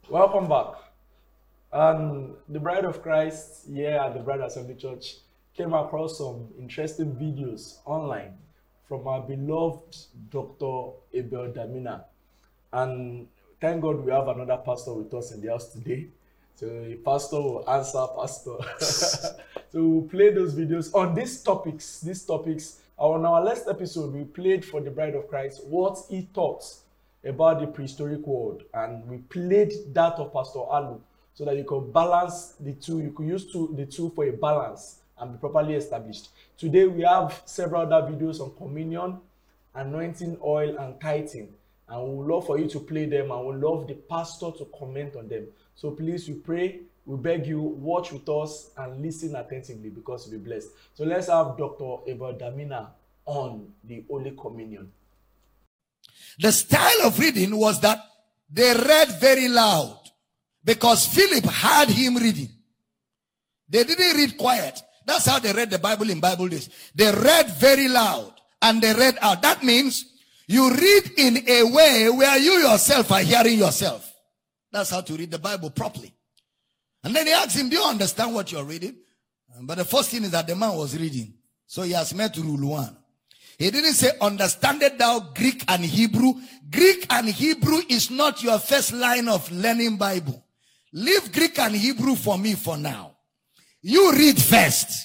Welcome back. And the Bride of Christ here at the Bride Assembly Church came across some interesting videos online from our beloved Dr. Abel Damina. And thank God we have another pastor with us in the house today. So a pastor will answer pastor. So we'll play those videos on these topics. On our last episode, we played for the Bride of Christ what he thought about the prehistoric world. And we played that of Pastor Alu so that you can balance the two. You could use the two for a balance and be properly established. Today, we have several other videos on communion, anointing oil, and tithing. And we would love for you to play them, and we would love the pastor to comment on them. So please, we pray, we beg you, watch with us and listen attentively because you'll be blessed. So let's have Dr. Abel Damina on the Holy Communion. The style of reading was that they read very loud because Philip heard him reading. They didn't read quiet. That's how they read the Bible in Bible days. They read very loud and they read out. That means you read in a way where you yourself are hearing yourself. That's how to read the Bible properly. And then he asked him, do you understand what you're reading? But the first thing is that the man was reading. So he has met rule 1. He didn't say, understandest thou Greek and Hebrew? Greek and Hebrew is not your first line of learning Bible. Leave Greek and Hebrew for me for now. You read first.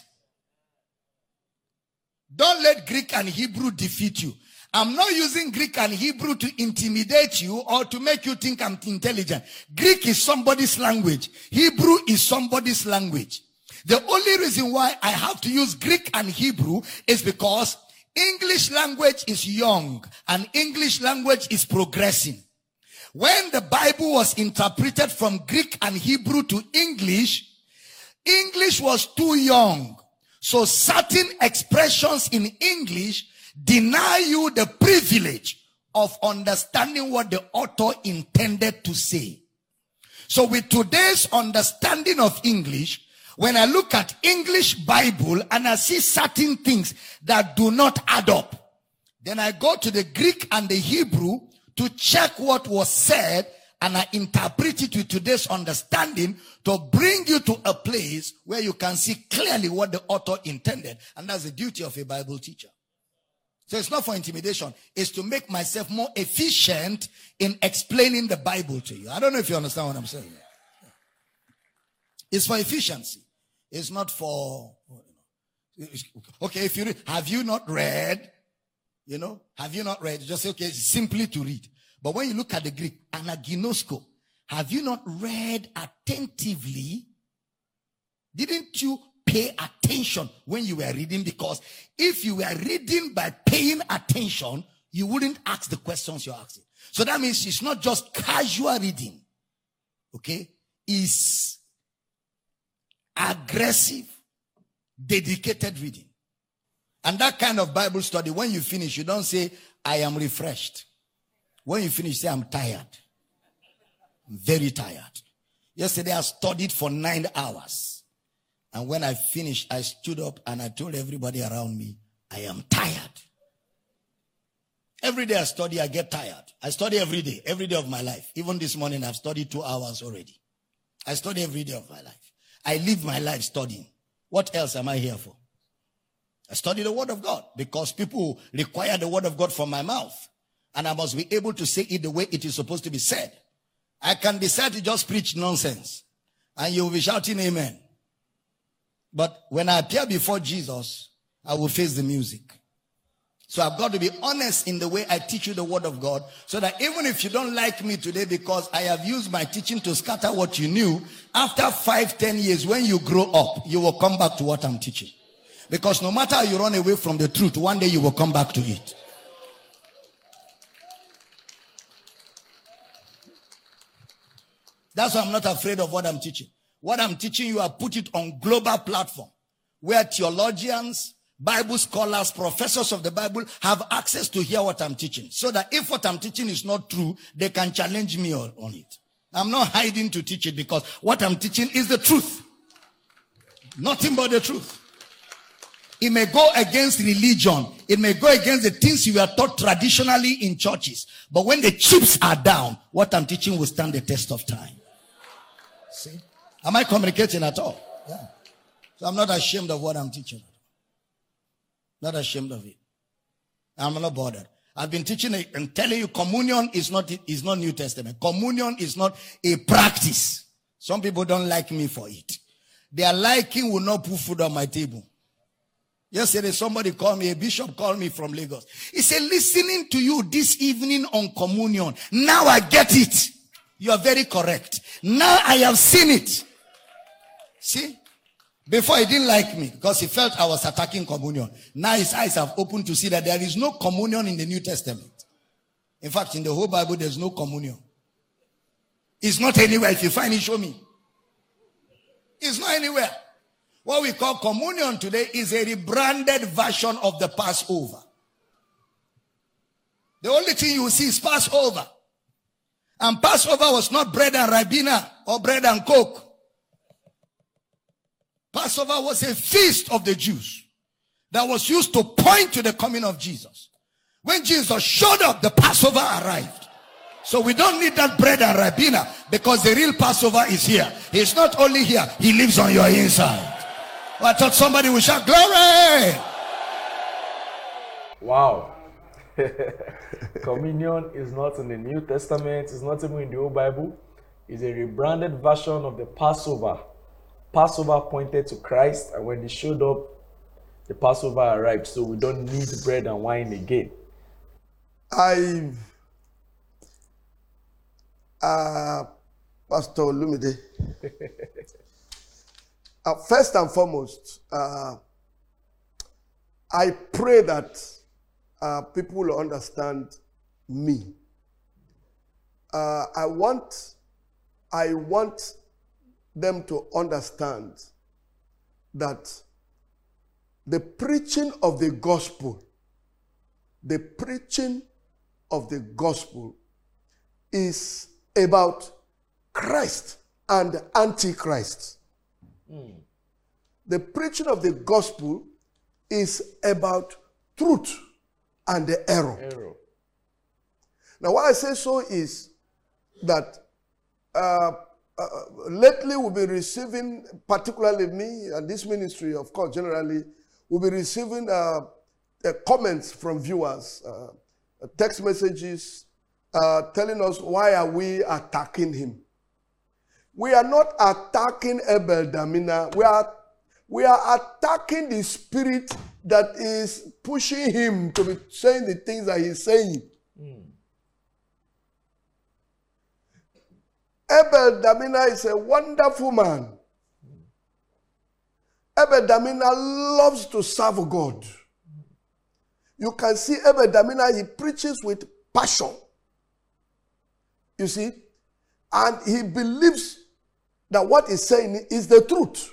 Don't let Greek and Hebrew defeat you. I'm not using Greek and Hebrew to intimidate you or to make you think I'm intelligent. Greek is somebody's language. Hebrew is somebody's language. The only reason why I have to use Greek and Hebrew is because English language is young and English language is progressing. When the Bible was interpreted from Greek and Hebrew to English, English was too young. So certain expressions in English deny you the privilege of understanding what the author intended to say. So with today's understanding of English, when I look at English Bible and I see certain things that do not add up, then I go to the Greek and the Hebrew to check what was said and I interpret it with today's understanding to bring you to a place where you can see clearly what the author intended. And that's the duty of a Bible teacher. So it's not for intimidation. It's to make myself more efficient in explaining the Bible to you. I don't know if you understand what I'm saying. It's for efficiency. It's not for, okay, if you read, have you not read? Have you not read? Just say, okay, simply to read. But when you look at the Greek, anaginosko, have you not read attentively? Didn't you pay attention when you were reading? Because if you were reading by paying attention, you wouldn't ask the questions you're asking. So that means it's not just casual reading. Okay? It's aggressive, dedicated reading. And that kind of Bible study, when you finish, you don't say, I am refreshed. When you finish, say, I'm tired. I'm very tired. Yesterday, I studied for 9 hours. And when I finished, I stood up and I told everybody around me, I am tired. Every day I study, I get tired. I study every day of my life. Even this morning, I've studied 2 hours already. I study every day of my life. I live my life studying. What else am I here for? I study the word of God because people require the word of God from my mouth. And I must be able to say it the way it is supposed to be said. I can decide to just preach nonsense. And you will be shouting amen. But when I appear before Jesus, I will face the music. So I've got to be honest in the way I teach you the word of God, so that even if you don't like me today because I have used my teaching to scatter what you knew, after 5-10 years, when you grow up, you will come back to what I'm teaching. Because no matter how you run away from the truth, one day you will come back to it. That's why I'm not afraid of what I'm teaching. What I'm teaching you, I put it on global platform where theologians, Bible scholars, professors of the Bible have access to hear what I'm teaching. So that if what I'm teaching is not true, they can challenge me on it. I'm not hiding to teach it because what I'm teaching is the truth. Nothing but the truth. It may go against religion. It may go against the things you were taught traditionally in churches. But when the chips are down, what I'm teaching will stand the test of time. See? Am I communicating at all? Yeah. So I'm not ashamed of what I'm teaching. Not ashamed of it. I'm not bothered. I've been teaching and telling you communion is not New Testament. Communion is not a practice. Some people don't like me for it. Their liking will not put food on my table. Yesterday, somebody called me, a bishop called me from Lagos. He said, listening to you this evening on communion. Now I get it. You are very correct. Now I have seen it. See? Before he didn't like me because he felt I was attacking communion. Now his eyes have opened to see that there is no communion in the New Testament. In fact, in the whole Bible, there's no communion. It's not anywhere. If you find it, show me. It's not anywhere. What we call communion today is a rebranded version of the Passover. The only thing you will see is Passover. And Passover was not bread and Ribena or bread and Coke. Passover was a feast of the Jews that was used to point to the coming of Jesus. When Jesus showed up, the Passover arrived. So we don't need that bread and Ribena because the real Passover is here. He's not only here, he lives on your inside. I thought somebody would shout, glory! Wow. Communion is not in the New Testament. It's not even in the Old Bible. It's a rebranded version of the Passover. Passover pointed to Christ, and when he showed up, the Passover arrived. So we don't need bread and wine again. Pastor Olumide. First and foremost, I pray that people will understand me. I want them to understand that the preaching of the gospel is about Christ and Antichrist. The preaching of the gospel is about truth and the error. Now, why I say so is that lately we'll be receiving, particularly me and this ministry, of course, generally, we'll be receiving comments from viewers, text messages, telling us why are we attacking him. We are not attacking Abel Damina. We are attacking the spirit that is pushing him to be saying the things that he's saying. Abel Damina is a wonderful man. Abel Damina loves to serve God. You can see Abel Damina, he preaches with passion. You see? And he believes that what he's saying is the truth.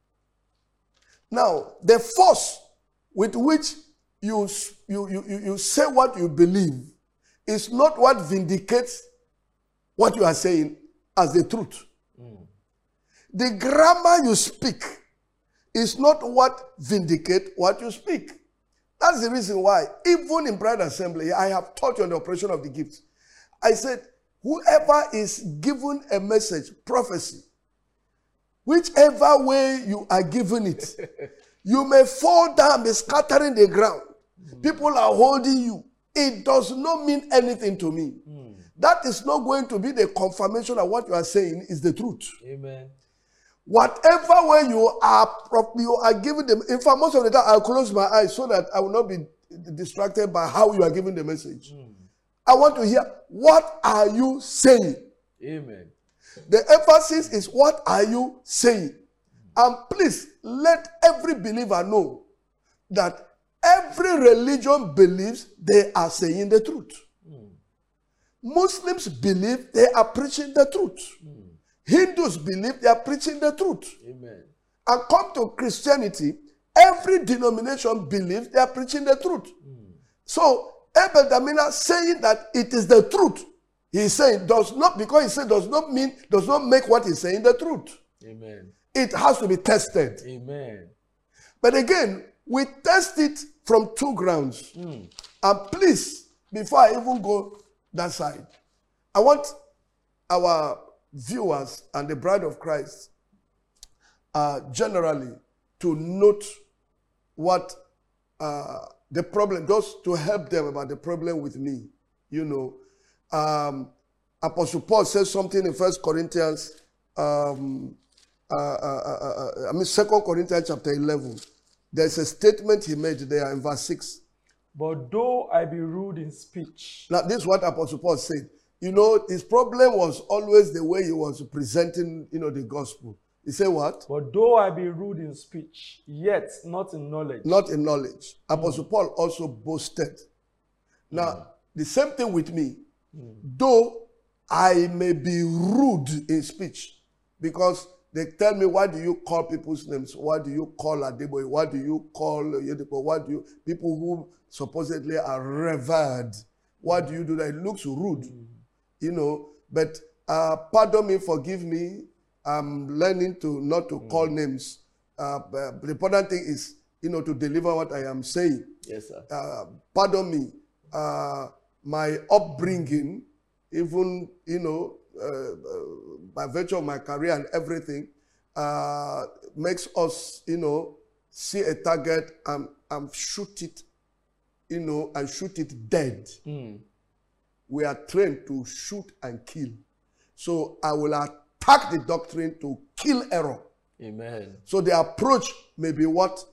Now, the force with which you say what you believe is not what vindicates what you are saying as the truth. The grammar you speak is not what vindicates what you speak. That's the reason why, even in Bride Assembly, I have taught you on the operation of the gifts. I said, whoever is given a message, prophecy, whichever way you are given it, you may fall down, be scattering the ground. People are holding you. It does not mean anything to me. That is not going to be the confirmation of what you are saying is the truth. Amen. Whatever way you are giving them. In fact, most of the time I'll close my eyes so that I will not be distracted by how you are giving the message. I want to hear, what are you saying? Amen. The emphasis is, what are you saying? And please, let every believer know that every religion believes they are saying the truth. Muslims believe they are preaching the truth. Hindus believe they are preaching the truth. Amen. And come to Christianity, every denomination believes they are preaching the truth. So, Abel Damina saying that it is the truth, he's saying does not, because he said does not make what he's saying the truth. Amen. It has to be tested. Amen. But again, we test it from two grounds. And please, before I even go that side, I want our viewers and the bride of Christ generally to note what the problem, just to help them about the problem with me. You know, Apostle Paul says something in 1 Corinthians, 2 Corinthians chapter 11. There's a statement he made there in verse 6. But though I be rude in speech. Now, this is what Apostle Paul said. You know, his problem was always the way he was presenting, the gospel. He said what? But though I be rude in speech, yet not in knowledge. Not in knowledge. Apostle Paul also boasted. Now, the same thing with me. Though I may be rude in speech, because they tell me, why do you call people's names? Why do you call Adeboye? Why do you call Oyedepo? Why do you, people who supposedly are revered, why do you do that? It looks rude, But pardon me, forgive me. I'm learning to not to call names. The important thing is, to deliver what I am saying. Yes, sir. Pardon me. My upbringing, even, by virtue of my career and everything, makes us, see a target and shoot it, and shoot it dead. We are trained to shoot and kill. So I will attack the doctrine to kill error. Amen. So the approach may be what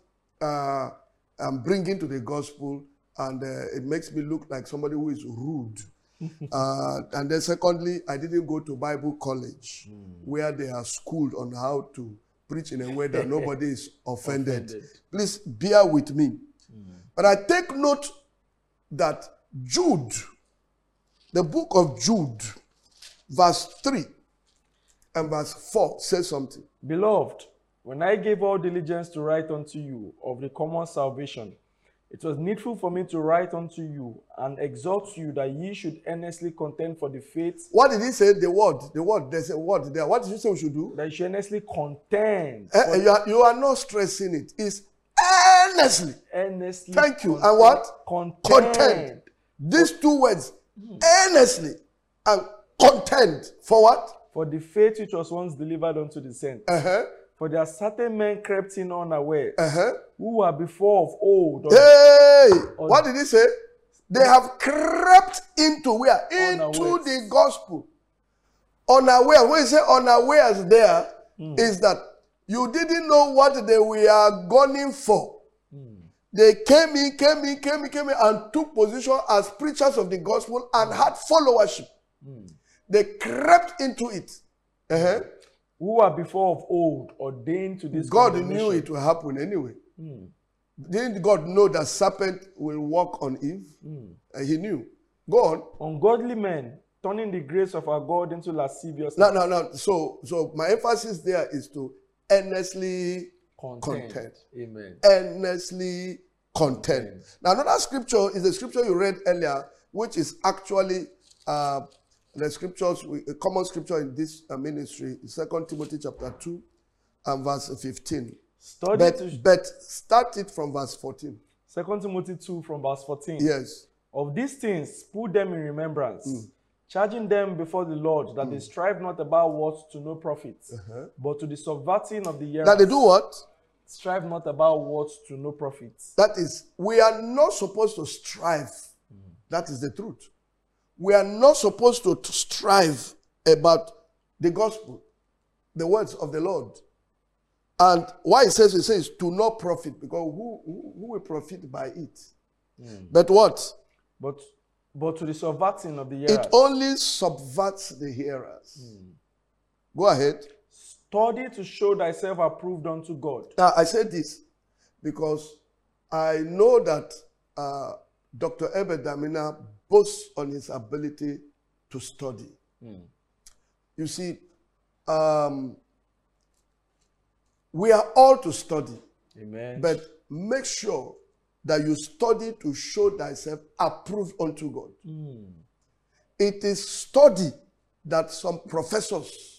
I'm bringing to the gospel, and it makes me look like somebody who is rude. And then secondly, I didn't go to Bible college where they are schooled on how to preach in a way that nobody is offended. Please bear with me. But I take note that Jude, the book of Jude, verse 3 and verse 4 says something. Beloved, when I gave all diligence to write unto you of the common salvation, it was needful for me to write unto you and exhort you that ye should earnestly contend for the faith. What did he say? The word. There's a word there. What did you say we should do? That you should earnestly contend. You are not stressing it. It's earnestly. Earnestly. Thank you. And what? Contend. These two words. Earnestly and contend. For what? For the faith which was once delivered unto the saints. For there are certain men crept in unawares, who were before of old. What did he say? They have crept into where? Into the gospel. Unaware. When you say unawares there, is that you didn't know what they were gunning for. They came in and took position as preachers of the gospel and had followership. They crept into it. Who are before of old ordained to this God knew it will happen anyway. Didn't God know that serpent will walk on Eve? He knew. Go on. Ungodly men turning the grace of our God into lasciviousness. No. So my emphasis there is to earnestly contend. Amen. Earnestly contend. Now another scripture is the scripture you read earlier, which is actually the scriptures, a common scripture in this ministry, 2 Timothy chapter 2 and verse 15. But start it from verse 14. 2 Timothy 2 from verse 14. Yes. Of these things, put them in remembrance, charging them before the Lord that they strive not about what to no profit, but to the subverting of the hearers. That they do what? Strive not about what to no profit. That is, we are not supposed to strive. That is the truth. We are not supposed to strive about the gospel, the words of the Lord. And why it says to no profit, because who will profit by it? But what? But to the subverting of the hearers. It only subverts the hearers. Go ahead. Study to show thyself approved unto God. Now, I said this because I know that Dr. Ebed Damina boasts on his ability to study. You see, we are all to study. Amen. But make sure that you study to show thyself approved unto God. It is study that some professors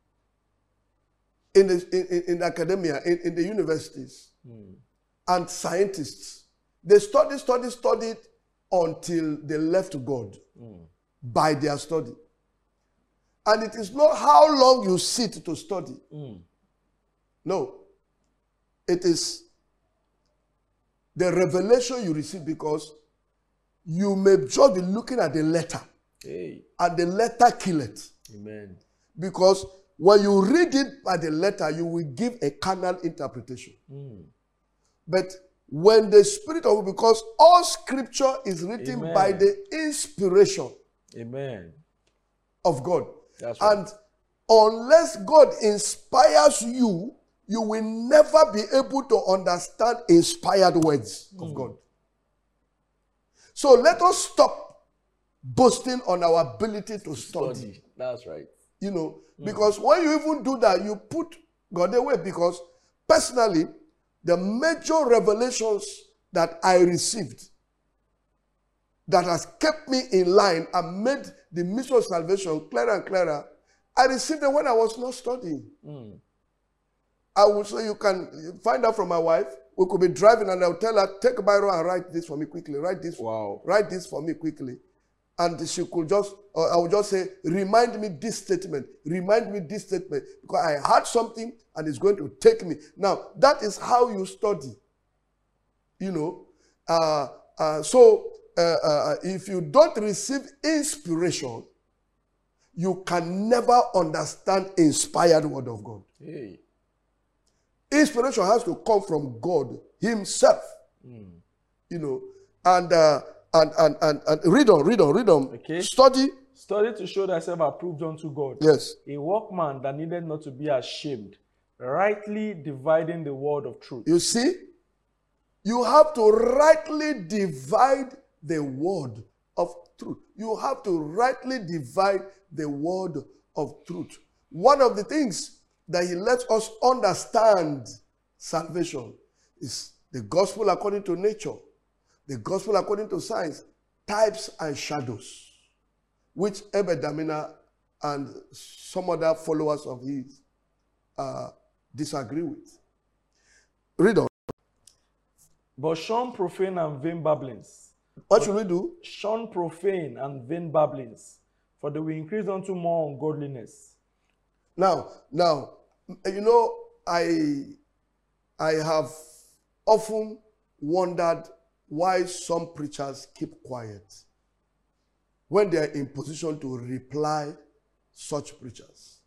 in academia, in the universities, and scientists, they studied until they left God by their study. And it is not how long you sit to study. No. It is the revelation you receive, because you may just be looking at the letter. Hey. And the letter kill it. Amen. Because when you read it by the letter, you will give a carnal interpretation. But when the Spirit of, because all scripture is written Amen. by the inspiration Amen. of God. That's right. And unless God inspires you, you will never be able to understand inspired words of God. So let us stop boasting on our ability to study. That's right. You know, because when you even do that, you put God away. Because personally, the major revelations that I received that has kept me in line and made the mission of salvation clearer and clearer, I received them when I was not studying. I would say, you can find out from my wife. We could be driving and I'll tell her, take a Bible and write this for me quickly. Write this for me quickly. And she could just, or I would just say, remind me this statement. Remind me this statement. Because I heard something and it's going to take me. Now, that is how you study. You know. So, if you don't receive inspiration, you can never understand inspired word of God. Hey. Inspiration has to come from God himself. You know. And read on. Okay. Study to show thyself approved unto God. Yes. A workman that needed not to be ashamed, rightly dividing the word of truth. You see, you have to rightly divide the word of truth. You have to rightly divide the word of truth. One of the things that he lets us understand salvation is the gospel according to nature, the gospel according to science, types and shadows, which Ebed Damina and some other followers of his disagree with. Read on. But shun profane and vain babblings. What should we do? Shun profane and vain babblings, for they will increase unto more ungodliness. Now, you know, I have often wondered why some preachers keep quiet when they are in position to reply such preachers.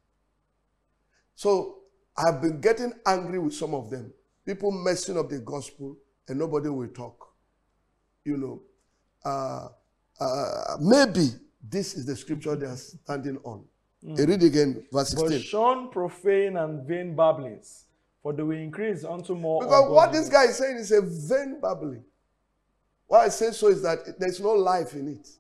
So I've been getting angry with some of them. People messing up the gospel and nobody will talk. You know, maybe this is the scripture they are standing on. Read again, verse 16. But shun profane and vain babblings, for they will increase unto more Because what this ungodliness. guy is saying is a vain babbling. Why I say so is that there's no life in it.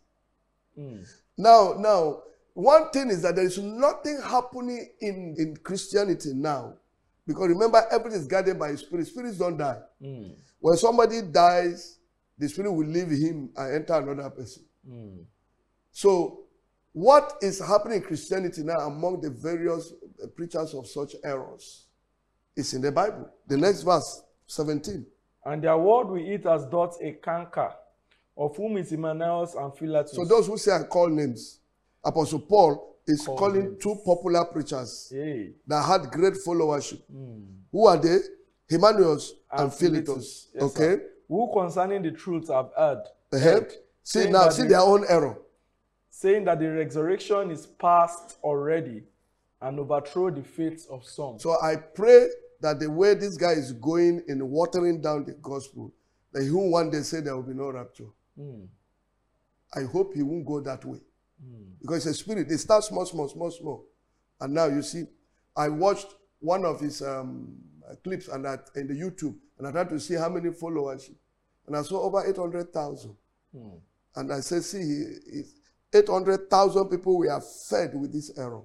Now, one thing is that there is nothing happening in Christianity now. Because remember, everything is guided by his spirit. Spirits don't die. When somebody dies, the spirit will leave him and enter another person. So, what is happening in Christianity now among the various preachers of such errors is in the Bible. The next verse, 17. And their word will eat as doth a canker, of whom is Hymenaeus and Philetus. So those who say I call names, Apostle Paul is calling two popular preachers that had great followership. Who are they? Hymenaeus and Philetus. Yes, okay? sir. Who concerning the truth have heard. See now, see their own error. Saying that the resurrection is past already and overthrow the faith of some. So I pray that the way this guy is going in watering down the gospel, that he won't one day say there will be no rapture. I hope he won't go that way. Because it's a spirit. They start small. And now you see, I watched one of his clips and that in the YouTube, and I tried to see how many followers. And I saw over 800,000. And I said, see, 800,000 people were fed with this error.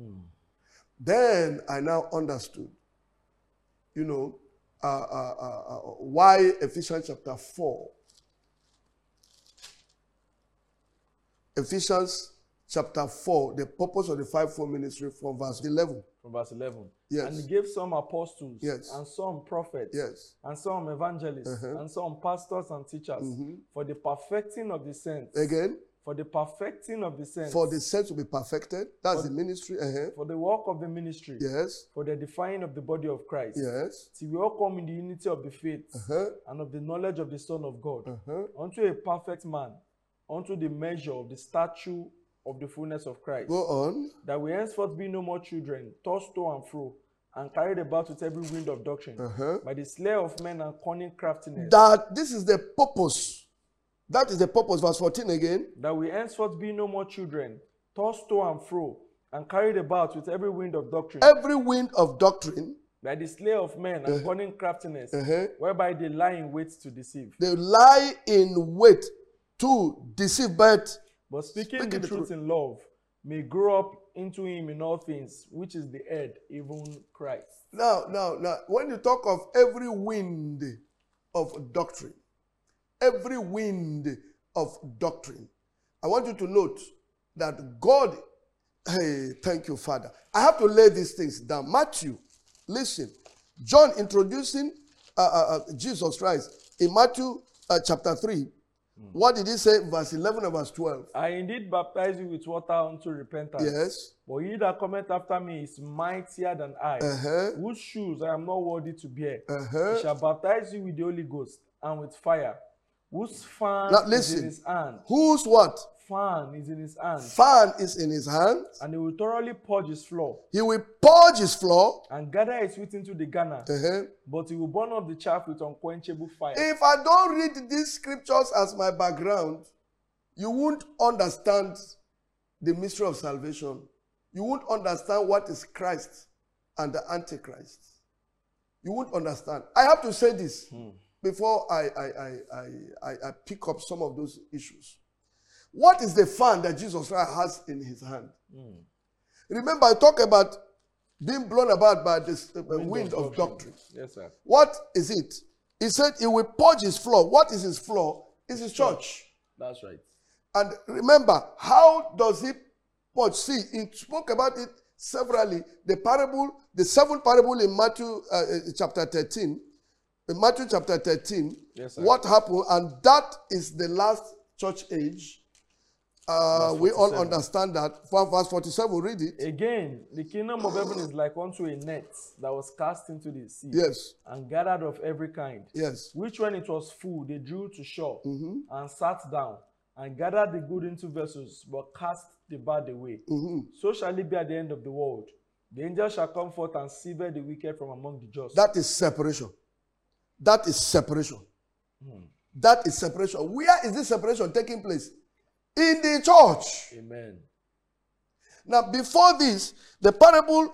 Then I now understood, you know, why Ephesians chapter 4. Ephesians chapter 4, the purpose of the fivefold ministry from verse 11. From verse 11. Yes. And he gave some apostles, Yes. and some prophets, Yes. and some evangelists, and some pastors and teachers, for the perfecting of the saints, Again. for the perfecting of the saints, For the saints to be perfected. That's the ministry. for the work of the ministry, Yes. for the edifying of the body of Christ, Yes. till we all come in the unity of the faith and of the knowledge of the Son of God, unto a perfect man, unto the measure of the stature of the fullness of Christ, Go on. that we henceforth be no more children, tossed to and fro, and carried about with every wind of doctrine, by the slayer of men and cunning craftiness, That this is the purpose. That is the purpose. Verse 14 again. that we henceforth be no more children, tossed to and fro, and carried about with every wind of doctrine, Every wind of doctrine, by the slayer of men and cunning craftiness, whereby they lie in wait to deceive. they lie in wait to deceive. But Speaking the truth in love, may grow up into him in all things, which is the head, even Christ. now, when you talk of every wind of doctrine, every wind of doctrine, I want you to note that God, hey, thank you, Father. I have to lay these things down. Matthew, listen. John introducing Jesus Christ in Matthew chapter 3. What did he say? Verse 11 and verse 12. I indeed baptize you with water unto repentance. Yes. But he that cometh after me is mightier than I, whose shoes I am not worthy to bear. He shall baptize you with the Holy Ghost and with fire, whose fan Now is listen. in his hand. Whose what? Fan is in his hand. Fan is in his hand. And he will thoroughly purge his floor, He will purge his floor. and gather his wheat into the garner. But he will burn up the chaff with unquenchable fire. If I don't read these scriptures as my background, you won't understand the mystery of salvation. You won't understand what is Christ and the Antichrist. You won't understand. I have to say this before I pick up some of those issues. What is the fan that Jesus Christ has in his hand? Remember, I talk about being blown about by this wind of doctrine. Yes, sir. What is it? He said he will purge his floor. What is his floor? It's his church. That's right. And remember, how does he purge? See, he spoke about it severally. The parable, the seventh parable in Matthew chapter 13. In Matthew chapter 13, Yes, sir. what happened? And that is the last church age. We all understand that. From verse 47, read it. Again, the kingdom of heaven is like unto a net that was cast into the sea, Yes, and gathered of every kind. yes. Which when it was full, they drew to shore, and sat down, and gathered the good into vessels, but cast the bad away. So shall it be at the end of the world. The angel shall come forth and sever the wicked from among the just. That is separation. That is separation. That is separation. Where is this separation taking place? In the church. Amen. Now, before this, the parable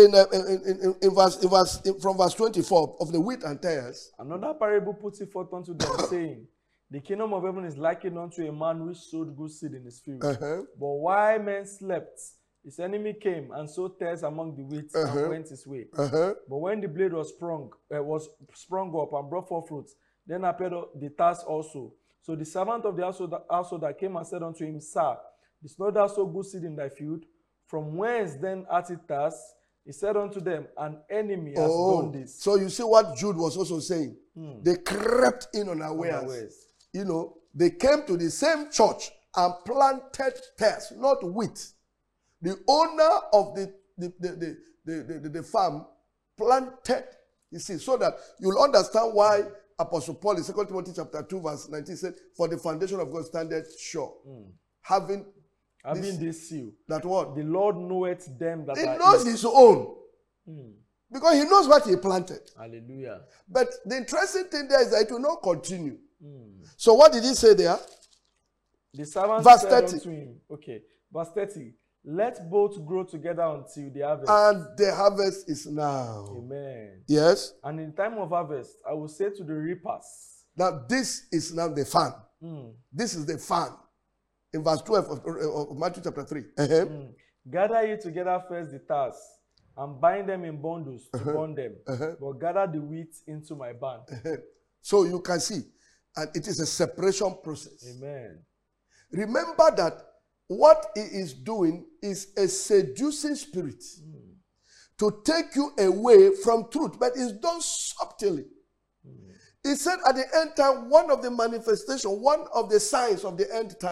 from verse 24 of the wheat and tares. Another parable puts it forth unto them, saying, the kingdom of heaven is likened unto a man which sowed good seed in his field. But while men slept, his enemy came and sowed tares among the wheat and went his way. But when the blade was sprung up and brought forth fruit, then appeared the tares also. So the servant of the householder came and said unto him, Sir, is not thou so good seed in thy field? From whence then hath it tares? He said unto them, an enemy has done this. So you see what Jude was also saying. They crept in unawares. You know, they came to the same church and planted tares, not wheat. The owner of the farm planted, you see, so that you'll understand why Apostle Paul in 2 Timothy chapter 2 verse 19 said, for the foundation of God standeth sure. Having this seal. That what? The Lord knoweth them that he are knows his own. Because he knows what he planted. Hallelujah. But the interesting thing there is that it will not continue. So what did he say there? The servant Verse said 30. unto him, okay, verse 30, let both grow together until the harvest. And the harvest is now. Amen. Yes. And in time of harvest, I will say to the reapers. Now this is now the fan. This is the fan. In verse 12 of Matthew chapter 3. Gather ye together first the tares, and bind them in bundles to burn them. But gather the wheat into my barn. So you can see, and it is a separation process. Amen. Remember that what he is doing is a seducing spirit to take you away from truth, but it's done subtly. He said at the end time, one of the manifestations, one of the signs of the end time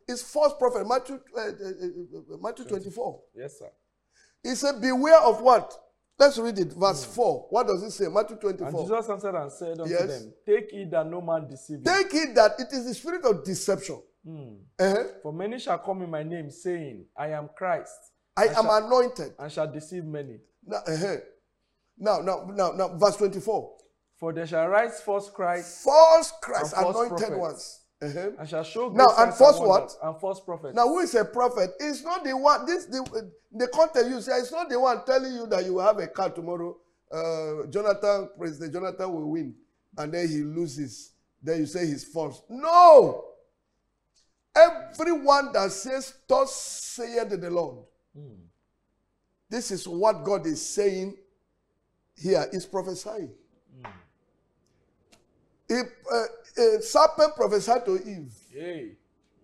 is false prophet. Matthew 24. Yes, sir. He said, beware of what? Let's read it. Verse 4. What does it say? Matthew 24. And Jesus answered and said unto Yes. them, take heed that no man deceive you. Take it that it is the spirit of deception. For many shall come in my name, saying, I am Christ, I am anointed. and shall deceive many. Now, verse 24. For there shall rise false Christ, False Christ, and false anointed prophets. ones. and shall show Now, great and signs false wonders, and false prophets. Now, who is a prophet? It's not the one. The content you say, it's not the one telling you that you will have a car tomorrow. President Jonathan will win, and then he loses. Then you say he's false. No. Everyone that says, thus saith the Lord. This is what God is saying here. Is prophesying. If a serpent prophesied to Eve, Yay.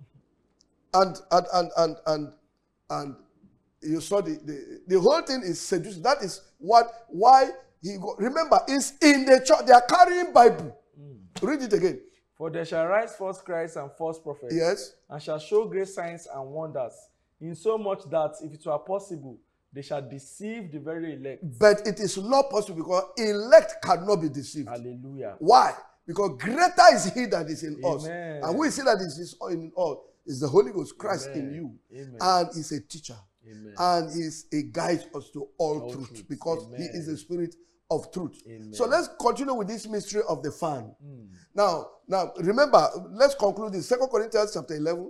and you saw the whole thing is seduced. That is why he go. Remember, it's in the church. They are carrying Bible. Read it again. For there shall rise false Christ and false prophets, Yes. and shall show great signs and wonders, insomuch that, if it were possible, they shall deceive the very elect. But it is not possible because elect cannot be deceived. Hallelujah. Why? Because greater is he that is in us. Amen. And who is he that is in us? Is the Holy Ghost, Christ Amen. in you. Amen. And he's a teacher. Amen. And he guides us to all truth, truth. because Amen. he is the spirit of truth. Amen. So let's continue with this mystery of the fan. Now remember, let's conclude this. 2 Corinthians chapter 11.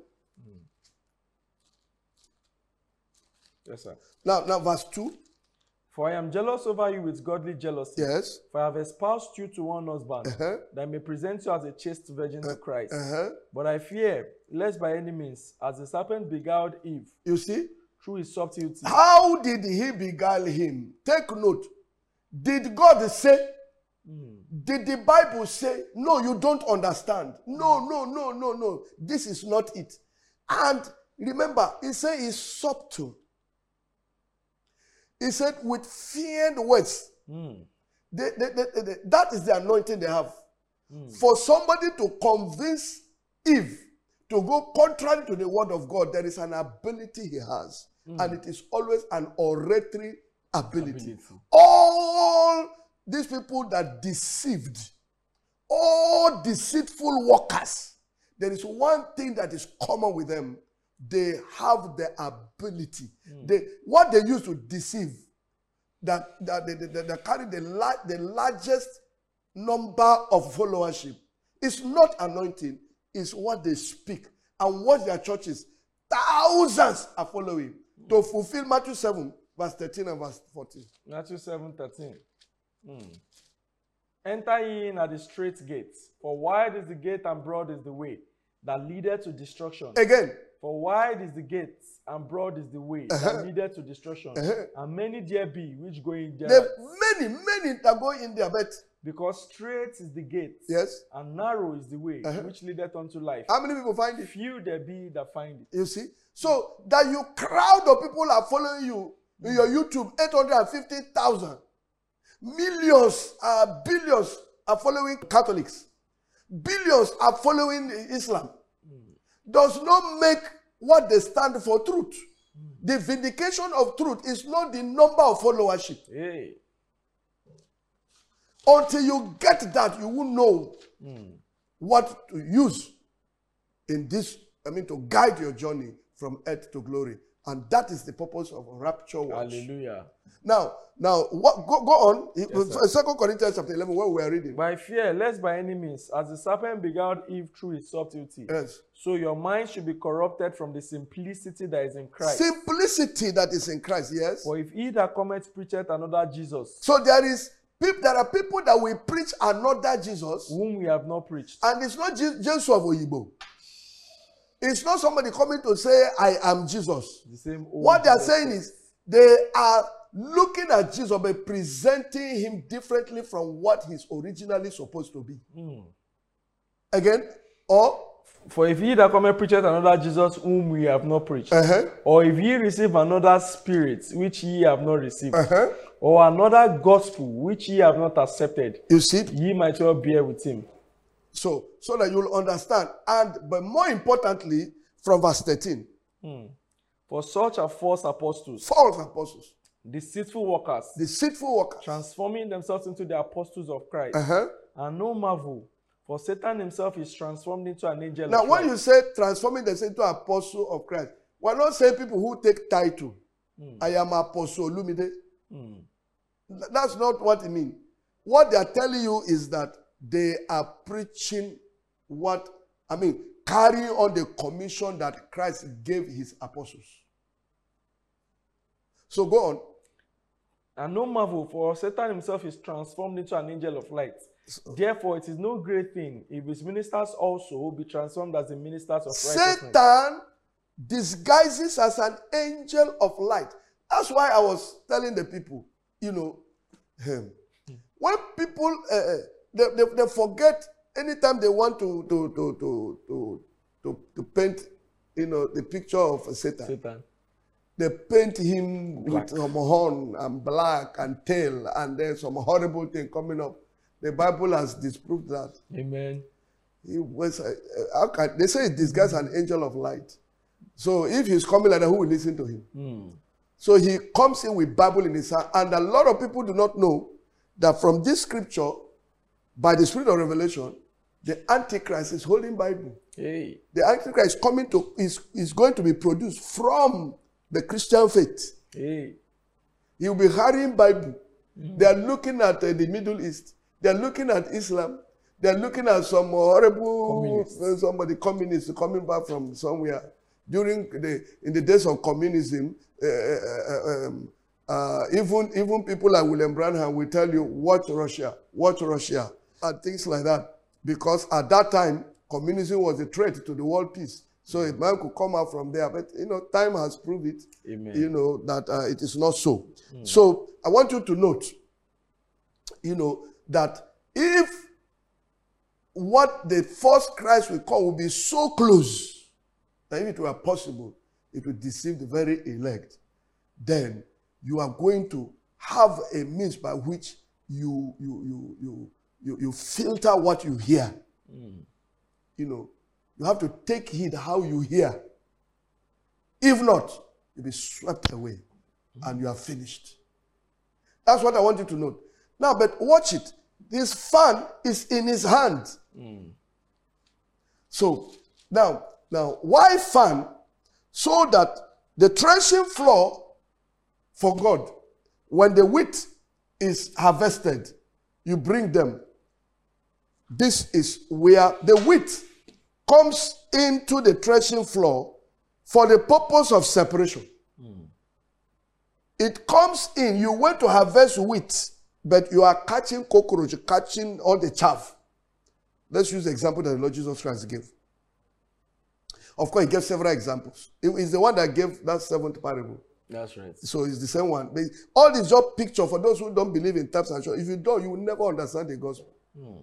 Yes, sir. Now verse 2. For I am jealous over you with godly jealousy. Yes. For I have espoused you to one husband, Uh-huh. that I may present you as a chaste virgin to Christ. Uh-huh. But I fear, lest by any means, as the serpent beguiled Eve You see? through his subtlety, How did he beguile him? Take note. Did God say? Did the Bible say? No, you don't understand. No. This is not it. And remember, he said he's subtle. He said with feared words. That is the anointing they have. For somebody to convince Eve to go contrary to the word of God, there is an ability he has. And it is always an oratory ability. All these people that deceived, all deceitful workers, there is one thing that is common with them. They have the ability. What they use to deceive, that they carry the largest number of followership. It's not anointing, it's what they speak. And what their churches, thousands are following. To fulfill Matthew 7, verse 13 and verse 14. Matthew 7:13. Enter ye in at the straight gate, for wide is the gate and broad is the way that leadeth to destruction. Again. For wide is the gate and broad is the way that leadeth to destruction. And many there be which go in there. There are many that go in there, but Because straight is the gate, yes. and narrow is the way which leadeth unto life. How many people find it? Few there be that find it. You see? So that you crowd of people are following you in your YouTube, 850,000. Millions, billions are following Catholics. Billions are following Islam. Does not make what they stand for truth. The vindication of truth is not the number of followership. Hey. Until you get that, you will know what to use in this, to guide your journey from earth to glory. And that is the purpose of Rapture Watch. Hallelujah. Now, what, go on. Yes, 2 Corinthians chapter 11, where we are reading. By fear, lest by any means, as the serpent beguiled Eve through his subtlety, Yes. so your mind should be corrupted from the simplicity that is in Christ. Simplicity that is in Christ, yes. For if he that cometh preacheth another Jesus, So there are people that will preach another Jesus, whom we have not preached, and it's not Jesus of Oyibo. It's not somebody coming to say, I am Jesus. the same old What they are Jesus saying Christ. is, they are looking at Jesus but presenting him differently from what he's originally supposed to be. Again, or For if he that cometh preacheth another Jesus whom we have not preached, or if ye receive another spirit which ye have not received, or another gospel which ye have not accepted, you see, ye might well bear with him. so that you'll understand. But more importantly, from verse 13. For such are false apostles, False apostles, deceitful workers, deceitful workers. transforming themselves into the apostles of Christ. Uh-huh. And no marvel, for Satan himself is transformed into an angel Now, of when light. you say transforming themselves into apostle of Christ, we're not saying people who take title. I am Apostle Olumide. That's not what it means. What they are telling you is that they are preaching carrying on the commission that Christ gave his apostles. So go on. And no marvel, for Satan himself is transformed into an angel of light. Therefore, it is no great thing if his ministers also will be transformed as the ministers of righteousness. Satan disguises as an angel of light. That's why I was telling the people, when people they forget anytime they want to paint, the picture of Satan. They paint him Black. with some horn and black and tail, and there's some horrible thing coming up. The Bible has disproved that. Amen. He was, they say this guy's an angel of light. So if he's coming like that, who will listen to him? So he comes in with Bible in his hand, and a lot of people do not know that from this scripture, by the spirit of revelation, the Antichrist is holding Bible. Hey. The Antichrist is going to be produced from the Christian faith. Hey. He will be carrying Bible. They are looking at the Middle East. They are looking at Islam. They are looking at some horrible communists coming back from somewhere. In the days of communism, even people like William Branham will tell you, watch Russia, and things like that. Because at that time, communism was a threat to the world peace. So a man could come out from there. But, time has proved it, Amen. that it is not so. So I want you to note, that if what the false Christ will come will be so close that if it were possible, it would deceive the very elect, then you are going to have a means by which you filter what you hear. You have to take heed how you hear. If not, you'll be swept away and you are finished. That's what I want you to note. Now, but watch it. This fan is in his hand. So, now, why fan? So that the threshing floor for God, when the wheat is harvested, you bring them. This is where the wheat comes into the threshing floor for the purpose of separation. It comes in, you went to harvest wheat, but you are catching cockroach, catching all the chaff. Let's use the example that the Lord Jesus Christ gave. Of course, he gave several examples. It's the one that gave that seventh parable. That's right. So it's the same one. But all these job picture for those who don't believe in types and shows. If you don't, you will never understand the gospel.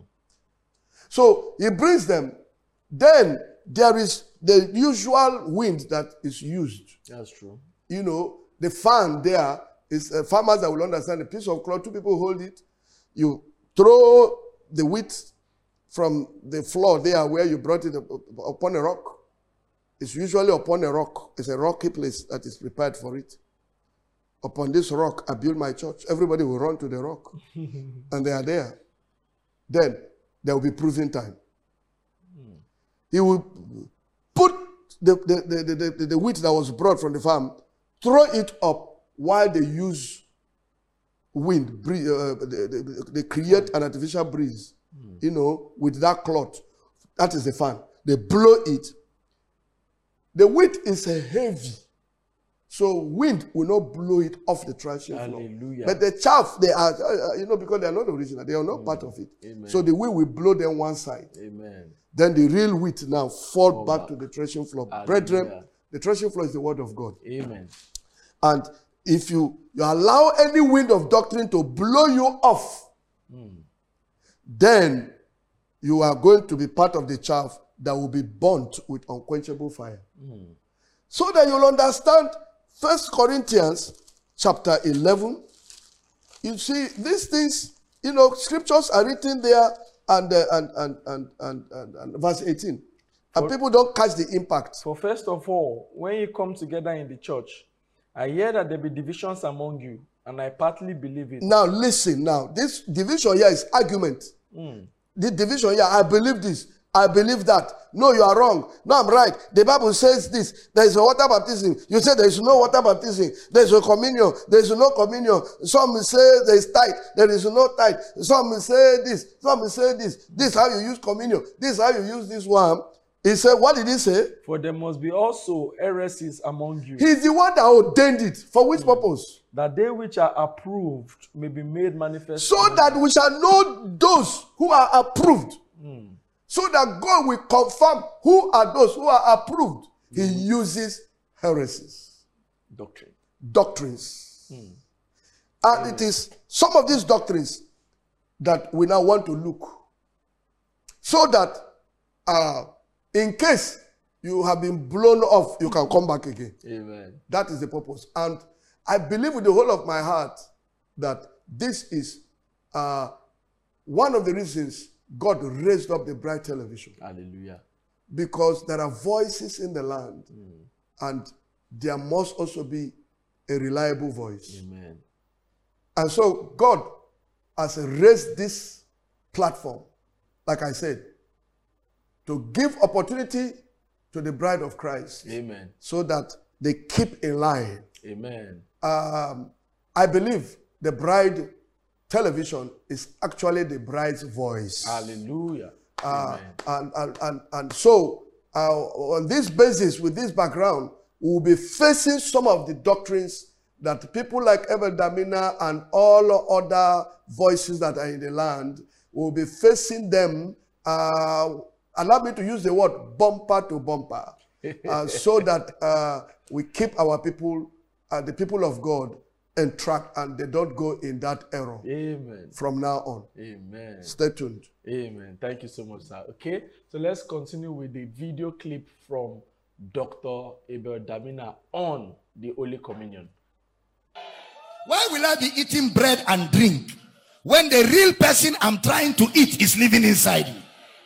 So he brings them. Then there is the usual wind that is used. That's true. The fan there is farmers that will understand. A piece of cloth, two people hold it. You throw the wheat from the floor there where you brought it upon a rock. It's usually upon a rock. It's a rocky place that is prepared for it. Upon this rock, I build my church. Everybody will run to the rock. And they are there. Then there will be proving time. He will put the wheat that was brought from the farm, throw it up while they use wind. They create an artificial breeze, with that cloth. That is the fan. They blow it. The wheat is heavy, so wind will not blow it off the threshing floor. But the chaff, they are, because they are not original, they are not part of it. Amen. So the wind will blow them one side. Amen. Then the real wheat now fall back to the threshing floor. Hallelujah. Brethren, the threshing floor is the word of God. Amen. And if you allow any wind of doctrine to blow you off, then you are going to be part of the chaff that will be burnt with unquenchable fire. So that you'll understand 1 Corinthians chapter 11. You see, these things, scriptures are written there and verse 18. And people don't catch the impact. For first of all, when you come together in the church, I hear that there be divisions among you, and I partly believe it. Now listen, now this division here is argument. The division here, I believe this, I believe that. No, you are wrong. No, I'm right. The Bible says this. There is a water baptism. You say there is no water baptism. There is a communion. There is no communion. Some will say there is tithe. There is no tithe. Some will say this. Some will say this. This is how you use communion. This is how you use this one. He said, what did he say? For there must be also heresies among you, He's the one that ordained it. For which purpose? that they which are approved may be made manifest. So that we shall know those who are approved. So that God will confirm who are those who are approved. He uses heresies, doctrines. And it is some of these doctrines that we now want to look. So that in case you have been blown off, you can come back again. Amen. That is the purpose. And I believe with the whole of my heart that this is one of the reasons God raised up the Bright Television. Hallelujah. Because there are voices in the land. And there must also be a reliable voice. Amen. And so God has raised this platform, like I said, to give opportunity to the bride of Christ. Amen. So that they keep in line. Amen. I believe the Bride Television is actually the bride's voice. Hallelujah. And so on this basis, with this background, we'll be facing some of the doctrines that people like Abel Damina and all other voices that are in the land will be facing them. Allow me to use the word bumper to bumper, so that we keep our people, the people of God, in track and they don't go in that error. Amen. From now on. Amen. Stay tuned. Amen. Thank you so much, sir. Okay, so let's continue with the video clip from Dr. Abel Damina on the Holy Communion. Why will I be eating bread and drink when the real person I'm trying to eat is living inside me?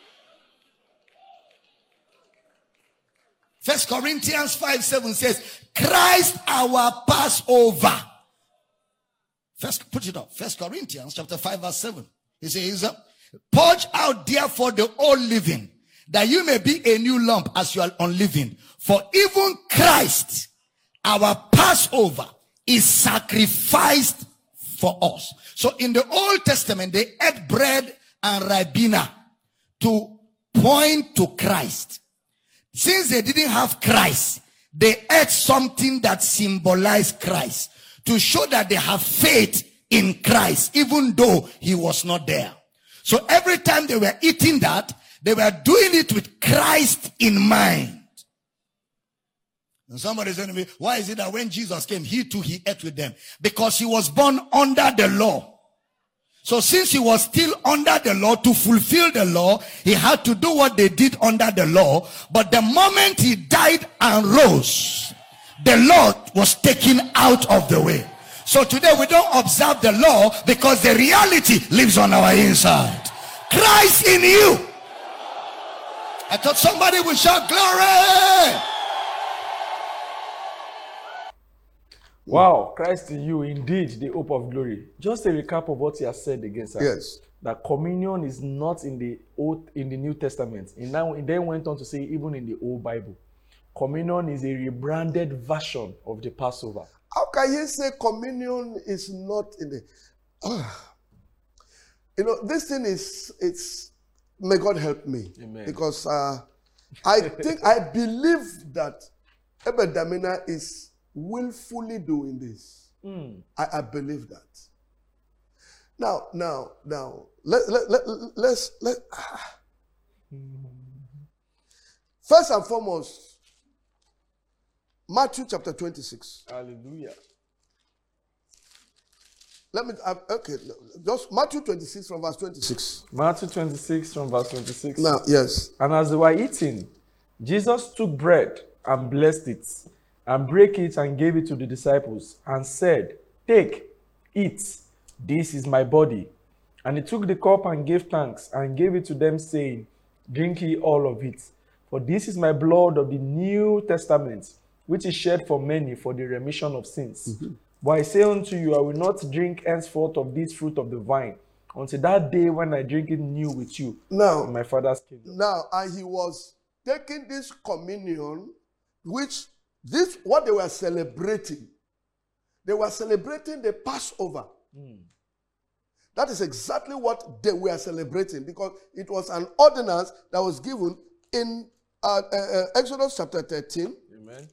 1 Corinthians 5:7 says, Christ our Passover. Put it up. 1 Corinthians chapter 5 verse 7. He says, purge out therefore the old living, that you may be a new lump as you are unleavened. For even Christ, our Passover, is sacrificed for us. So in the Old Testament, they ate bread and ribena to point to Christ. Since they didn't have Christ, they ate something that symbolized Christ, to show that they have faith in Christ, even though he was not there. So every time they were eating that, they were doing it with Christ in mind. And somebody said to me, why is it that when Jesus came, he too, he ate with them? Because he was born under the law. So since he was still under the law, to fulfill the law, he had to do what they did under the law. But the moment he died and rose, the law was taken out of the way. So today we don't observe the law because the reality lives on our inside. Christ in you. I thought somebody would shout glory. Wow, Christ in you, indeed, the hope of glory. Just a recap of what he has said again, sir. Yes. That communion is not in the New Testament. And now he then went on to say, even in the Old Bible, communion is a rebranded version of the Passover. How can you say communion is not in the... You know, this thing is... May God help me. Amen. Because I believe that Abel Damina is willfully doing this. I believe that. Now, let's first and foremost, Matthew chapter 26. Hallelujah. Just Matthew 26 from verse 26. Matthew 26 from verse 26. Now, yes. And as they were eating, Jesus took bread and blessed it, and brake it and gave it to the disciples, and said, take, eat, this is my body. And he took the cup and gave thanks, and gave it to them, saying, drink ye all of it, For this is my blood of the New Testament, which is shed for many for the remission of sins. But I say unto you, I will not drink henceforth of this fruit of the vine, until that day when I drink it new with you Now, in my Father's kingdom. Now, and he was taking this communion, which this what they were celebrating. They were celebrating the Passover. That is exactly what they were celebrating, because it was an ordinance that was given in Exodus chapter 13. Amen.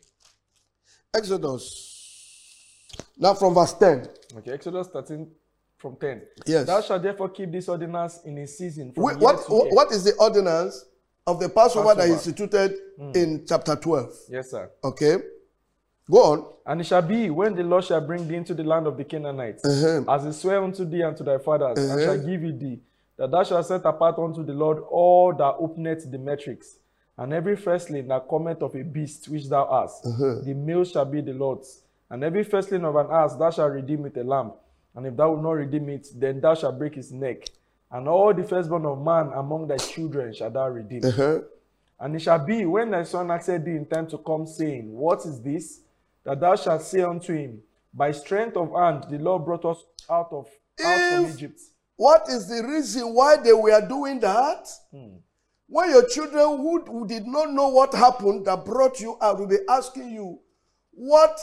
Exodus. Now from verse 10. Okay, Exodus 13 from 10. Yes. Thou shalt therefore keep this ordinance in a season from year What to year. what is the ordinance of the Passover that he Passover. instituted in chapter 12? Yes, sir. Okay. Go on. And it shall be, when the Lord shall bring thee into the land of the Canaanites, as he sware unto thee and to thy fathers, and shall give you thee, that thou shalt set apart unto the Lord all that openeth the metrics, and every firstling that cometh of a beast which thou hast, the male shall be the Lord's. And every firstling of an ass thou shalt redeem with a lamb, and if thou wilt not redeem it, then thou shalt break his neck. And all the firstborn of man among thy children shalt thou redeem. And it shall be, when thy son asketh thee in time to come, saying, What is this? That thou shalt say unto him, By strength of hand the Lord brought us out from Egypt. What is the reason why they were doing that? When your children who did not know what happened that brought you out will be asking you, what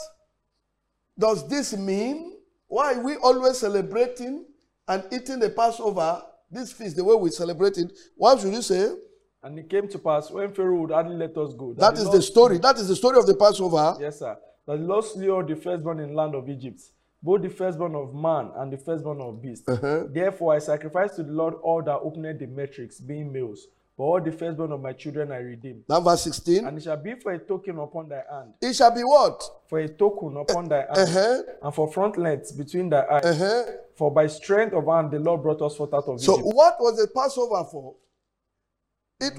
does this mean? Why are we always celebrating and eating the Passover, this feast, the way we celebrate it? What should you say? And it came to pass, when Pharaoh would hardly let us go. That is the story. That is the story of the Passover. Yes, sir. That the Lord slew all the firstborn in the land of Egypt, both the firstborn of man and the firstborn of beast. Therefore I sacrifice to the Lord all that opened the metrics, being males. But all the firstborn of my children I redeem. Now verse 16. And it shall be for a token upon thy hand. It shall be what? For a token upon thy hand. And for frontlets between thy eyes. For by strength of hand the Lord brought us forth out of So Egypt. what was the Passover for? It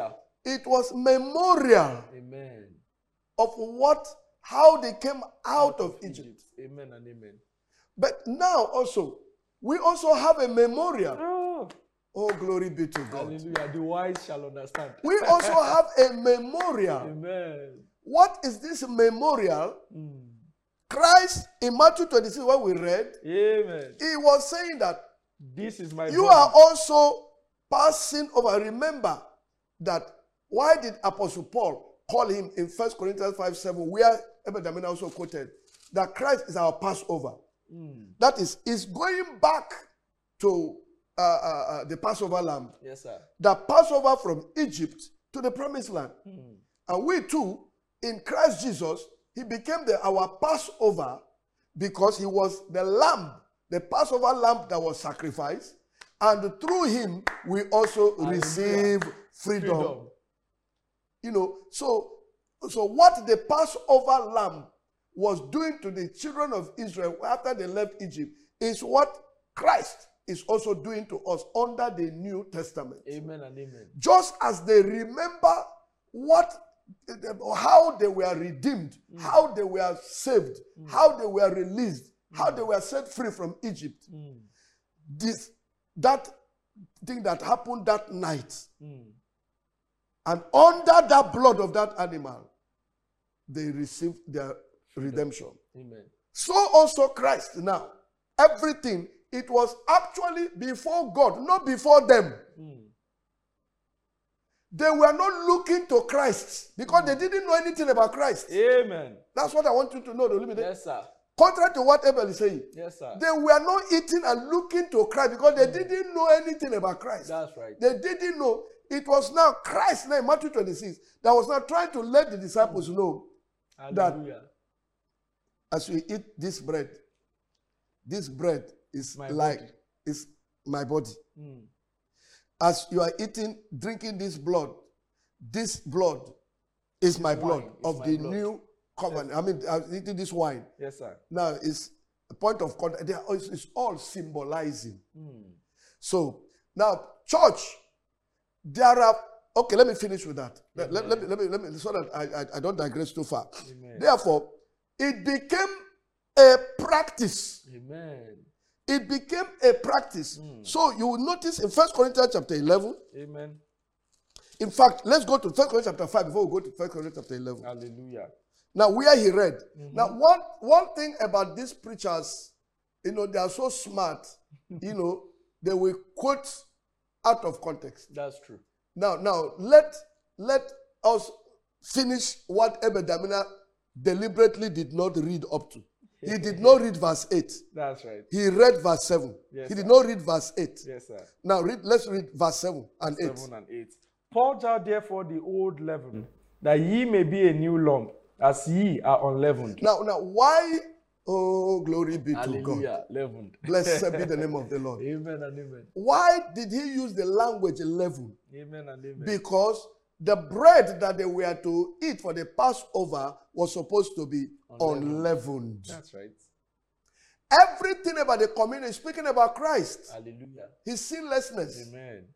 was memorial Amen. of how they came out of Egypt. Amen and amen. But now also, we also have a memorial. Oh, Oh, glory be to God. hallelujah. The wise shall understand. We also have a memorial. Amen. What is this memorial? Christ, in Matthew 26, what we read, Amen. he was saying that This is my you body. are also passing over. Remember that why did Apostle Paul call him in 1 Corinthians 5:7, where Ebed Damina also quoted, that Christ is our Passover. That is going back to the Passover lamb. Yes, sir. The Passover from Egypt to the promised land. And we too, in Christ Jesus, he became our Passover because he was the lamb, the Passover lamb that was sacrificed. And through him, we also receive freedom. You know, so what the Passover lamb was doing to the children of Israel after they left Egypt is what Christ is also doing to us under the New Testament. Amen and amen. Just as they remember how they were redeemed, how they were saved, how they were released, how they were set free from Egypt. That thing that happened that night. And under that blood of that animal, they received their redemption. Amen. So also Christ now. Everything, it was actually before God, not before them. They were not looking to Christ because they didn't know anything about Christ. Amen. That's what I want you to know. Yes, sir. Contrary to what Abel is saying. Yes, sir. They were not eating and looking to Christ because they didn't know anything about Christ. That's right. They didn't know. It was now Christ, now in Matthew 26, that was now trying to let the disciples know Hallelujah. that as we eat this bread is My like, body. is my body. As you are drinking this blood is my blood Wine is of my the blood. new covenant. I mean, I'm eating this wine. Yes, sir. Now, it's a point of contact. It's all symbolizing. So, now, church, there are, okay, let me finish with that. Let me, so that I don't digress too far. Amen. Therefore, it became a practice. Amen. It became a practice. So, you will notice in 1 Corinthians chapter 11, Amen. In fact, let's go to 1 Corinthians chapter 5 before we go to 1 Corinthians chapter 11. Hallelujah. Now, where he read. Now, one thing about these preachers, they are so smart, they will quote out of context. That's true. Now, let us finish what Ebedamina deliberately did not read up to. He did not read verse 8. That's right. He read verse 7. Yes, he did sir. not read verse 8. Yes, sir. Now, let's read verse 7 and 8. 7 and 8. Purge out therefore the old leaven, that ye may be a new lump, as ye are unleavened. Now, why? Oh, glory be to God. Hallelujah. Leavened. Blessed be the name of the Lord. Amen and amen. Why did he use the language leaven? Amen and amen. Because the bread that they were to eat for the Passover was supposed to be unleavened. That's right. Everything about the communion is speaking about Christ. Hallelujah. His sinlessness. Amen.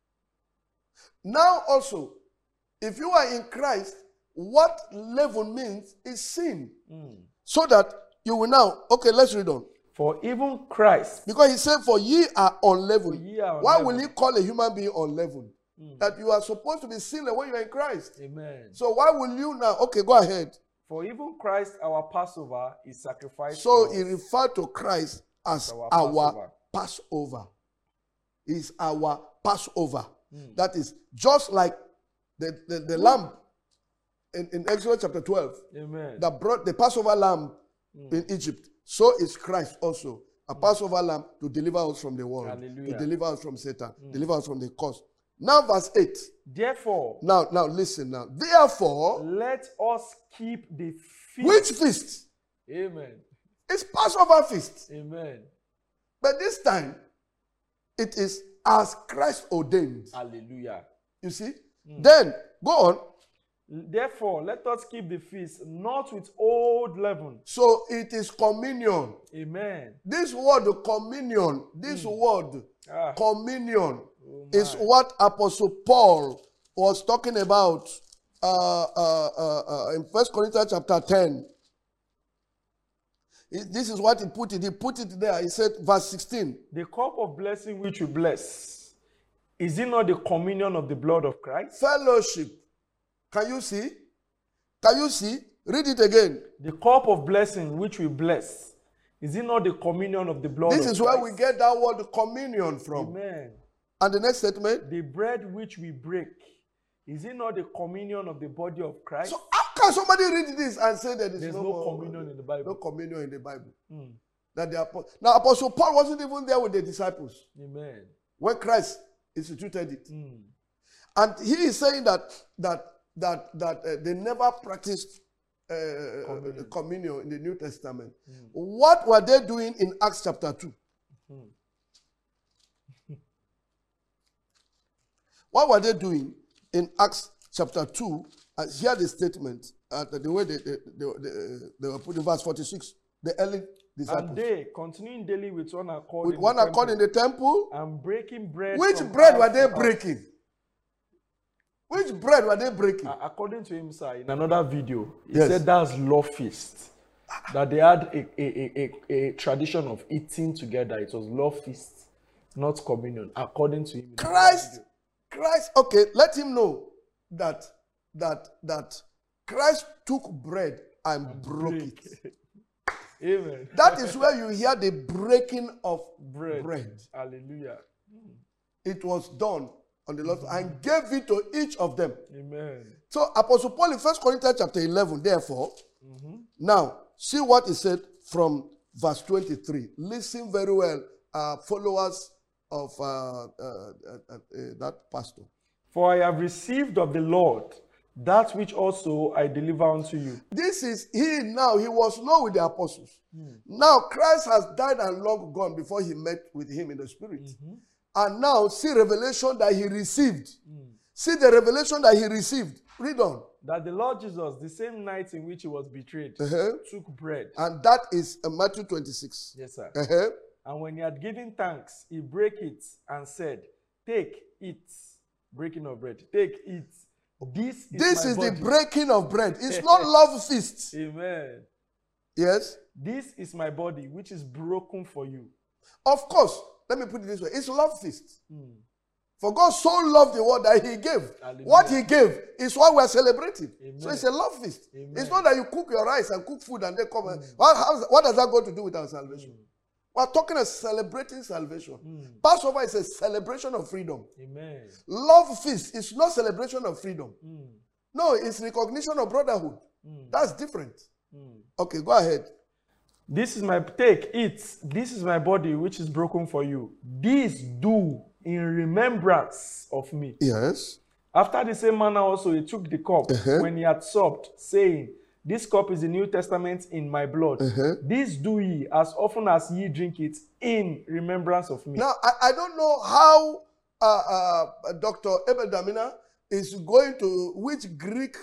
Now also, if you are in Christ, what leaven means is sin. So that you will now, okay, let's read on. For even Christ. Because he said, for ye are unleavened. For ye are Why unleavened. will he call a human being unleavened? That you are supposed to be sinless when you are in Christ. Amen. So why will you now? Okay, go ahead. For even Christ, our Passover, is sacrificed. So for he us. referred to Christ as Our our Passover. He's our Passover. That is just like the lamb in Exodus chapter 12 Amen. that brought the Passover lamb in Egypt. So is Christ also a Passover lamb to deliver us from the world, Hallelujah. to deliver us from Satan, deliver us from the curse. Now verse 8. Therefore, Now listen now. Therefore, let us keep the feast. which feast? Amen. It's Passover feast. Amen. But this time, it is as Christ ordained. Hallelujah. You see? Then, go on. Therefore, let us keep the feast, not with old leaven. So it is communion. Amen. This word communion, communion is what Apostle Paul was talking about in 1 Corinthians chapter 10. This is what he put it. He put it there. He said, verse 16. The cup of blessing which we bless, is it not the communion of the blood of Christ? Fellowship. Can you see? Can you see? Read it again. The cup of blessing which we bless, is it not the communion of the blood of This Christ? is where we get that word communion from. Amen. And the next statement. The bread which we break, is it not the communion of the body of Christ? So how can somebody read this and say that There's no no communion in the Bible. No communion in the Bible. That now Apostle Paul wasn't even there with the disciples Amen. when Christ instituted it. And he is saying that they never practiced communion in the New Testament. What were they doing in Acts chapter 2? What were they doing in Acts chapter 2? Hear the statement, the way they were put in verse 46. The early disciples. And they, continuing daily with one accord, With one accord in the temple. and breaking bread. Which from bread house were they to house. breaking? Which bread were they breaking? According to him, sir, in another video, he Yes. said that's law feast. That they had a tradition of eating together. It was law feast, not communion. According to him. in another video. Christ, okay, let him know that Christ took bread and broke it. Amen. That is where you hear the breaking of bread. Hallelujah. It was done on the Lord and gave it to each of them. Amen. So Apostle Paul in 1 Corinthians chapter 11, therefore, now see what he said from verse 23. Listen very well, followers of that pastor. For I have received of the Lord that which also I deliver unto you. This is he now. He was not with the apostles. Now Christ has died and long gone before he met with him in the spirit. And now see revelation that he received. See the revelation that he received. Read on. That the Lord Jesus, the same night in which he was betrayed, took bread. And that is Matthew 26. Yes, sir. And when he had given thanks, he brake it and said, take, eat. Breaking of bread. Take, eat. This is the body. breaking of bread. It's not love feast. Amen. Yes. This is my body, which is broken for you. Of course. Let me put it this way. It's love feast. For God so loved the world that he gave. Hallelujah. What he gave is what we're celebrating. Amen. So it's a love feast. Amen. It's not that you cook your rice and cook food and then come. What does that got to do with our salvation? We're talking about celebrating salvation. Passover is a celebration of freedom. Amen. Love feast is not celebration of freedom. No, it's recognition of brotherhood. That's different. Okay, go ahead. This is my take. This is my body which is broken for you. This do in remembrance of me. Yes. After the same manner also he took the cup when he had supped, saying, this cup is the New Testament in my blood. This do ye as often as ye drink it in remembrance of me. Now, I don't know how Dr. Abel Damina is going to which Greek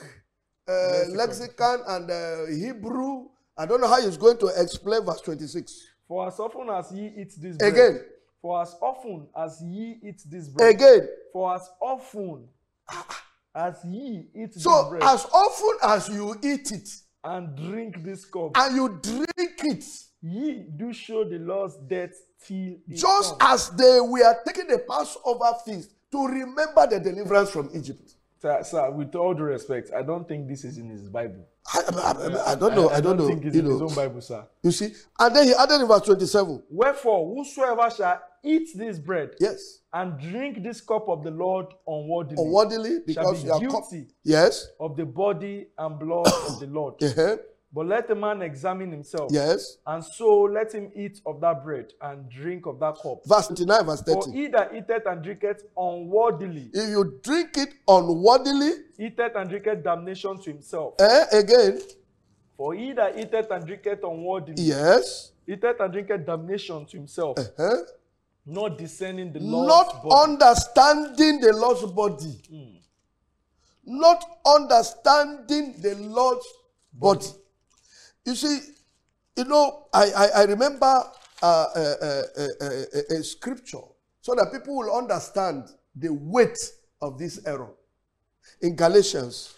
lexicon and Hebrew. I don't know how he's going to explain verse 26. For as often as ye eat this bread. Again. For as often as ye eat this bread. Again. For as often as ye eat this So bread. as often as you eat it. And drink this cup. And you drink it. Ye do show the Lord's death till it Just comes. as they were taking the Passover feast to remember the deliverance from Egypt. Sir, with all due respect, I don't think this is in his Bible. I don't know. I don't know. think it's in his own Bible, sir. You see? And then he added in verse 27. Wherefore, whosoever shall eat this bread Yes. and drink this cup of the Lord unworthily, Unworthily, because you shall are be guilty Yes. of the body and blood of the Lord. But let the man examine himself, Yes. and so let him eat of that bread and drink of that cup. Verse 29, verse For 30. he that eateth and drinketh unworthily, If you drink it unworthily, eateth and drinketh damnation to himself. again, For he that eateth and drinketh unworthily, yes, eateth and drinketh damnation to himself, not discerning the Lord's not body. understanding the Lord's body. Not understanding the Lord's body. You see, I remember a scripture so that people will understand the weight of this error. In Galatians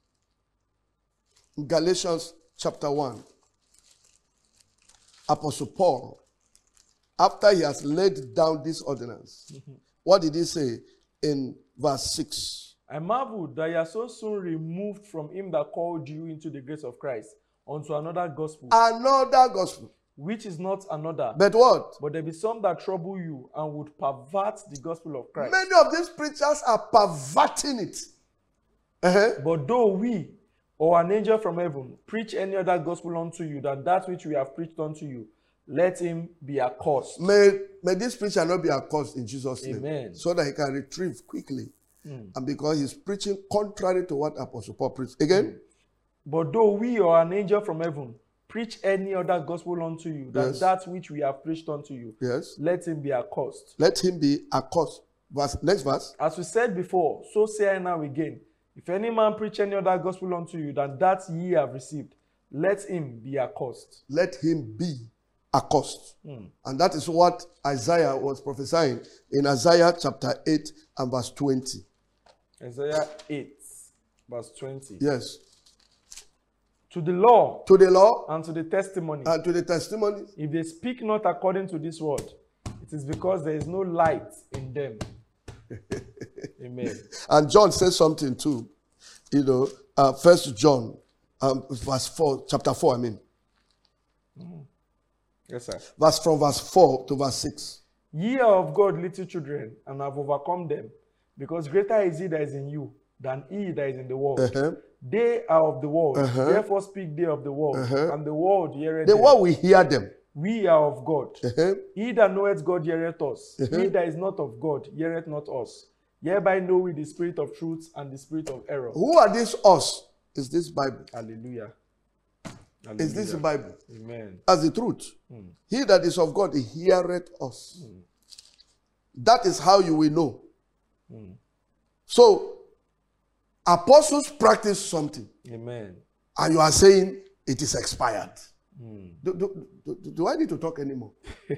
chapter 1, Apostle Paul, after he has laid down this ordinance, what did he say in verse 6? I marvel that you are so soon removed from him that called you into the grace of Christ unto another gospel, Another gospel. which is not another. But what? But there be some that trouble you and would pervert the gospel of Christ. Many of these preachers are perverting it. But though we or an angel from heaven preach any other gospel unto you than that which we have preached unto you, let him be accursed. May this preacher not be accursed in Jesus' name. Amen. So that he can retrieve quickly. And because he's preaching contrary to what Apostle Paul preached. Again? But though we or an angel from heaven preach any other gospel unto you than Yes. that which we have preached unto you, Yes. let him be accursed. Let him be accursed. Next verse. As we said before, so say I now again, if any man preach any other gospel unto you than that ye have received, let him be accursed. Let him be accursed. And that is what Isaiah was prophesying in Isaiah chapter 8 and verse 20. Isaiah 8, verse 20. Yes. To the law To the law and to the testimony, and to the testimony. if they speak not according to this word, it is because there is no light in them. Amen. And John says something too. 1 John verse 4, chapter 4, I mean. Yes, sir. From verse 4 to verse 6. Ye are of God little children, and have overcome them, because greater is he that is in you than he that is in the world. They are of the world, therefore speak they of the world, and the world heareth The them. word we hear them. We are of God. He that knoweth God heareth us. He that is not of God heareth not us. Hereby know we the spirit of truth and the spirit of error. Who are these us? Is this Bible? Hallelujah. Is this the Bible? Amen. As the truth. He that is of God heareth us. That is how you will know. So, apostles practice something. Amen. And you are saying it is expired. Do I need to talk anymore?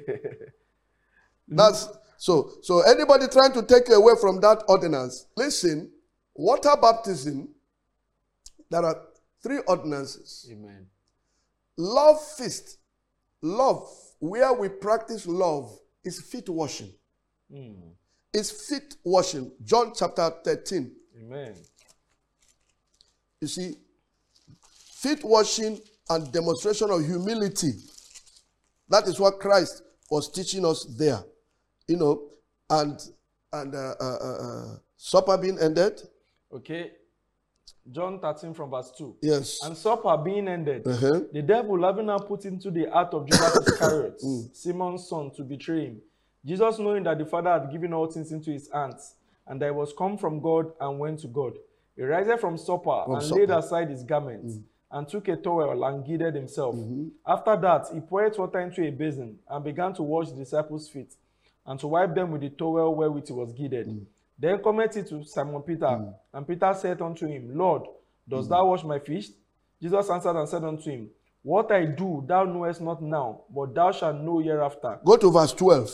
That's so anybody trying to take you away from that ordinance, listen, water baptism, there are 3 ordinances. Amen. Love feast, love, where we practice love, is feet washing. is feet washing. John chapter 13. Amen. You see, feet washing and demonstration of humility. That is what Christ was teaching us there. You know, and supper being ended. Okay. John 13 from verse 2. Yes. And supper being ended, the devil having now put into the heart of Judas Iscariot, Simon's son, to betray him. Jesus, knowing that the Father had given all things into his hands, and that he was come from God and went to God, he riseth from supper laid aside his garments, and took a towel and girded himself. After that, he poured water into a basin, and began to wash the disciples' feet, and to wipe them with the towel wherewith he was girded. Then cometh he to Simon Peter, and Peter said unto him, Lord, dost thou wash my feet? Jesus answered and said unto him, What I do thou knowest not now, but thou shalt know hereafter. Go to verse 12.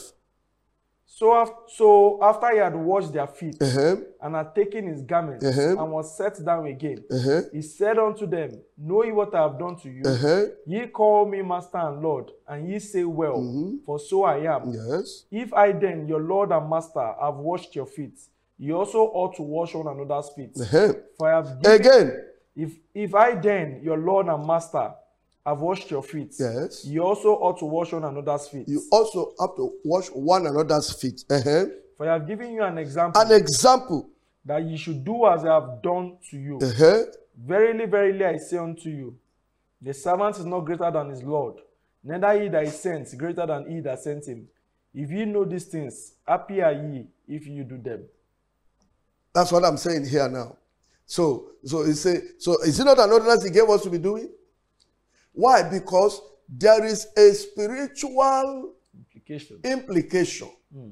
So after he had washed their feet, and had taken his garments, and was set down again, he said unto them, Know ye what I have done to you? Ye call me Master and Lord, and ye say, Well, for so I am. Yes. If I then, your Lord and Master, have washed your feet, you also ought to wash one another's feet. For I have given, if I then, your Lord and Master, have washed your feet, yes, you also ought to wash one another's feet. You also have to wash one another's feet. For I have given you an example. An example. That you should do as I have done to you. Verily, verily, I say unto you, the servant is not greater than his Lord, neither he that is sent greater than he that sent him. If ye know these things, happy are ye if you do them. That's what I'm saying here now. So is it not an ordinance he gave us to be doing? Why? Because there is a spiritual implication.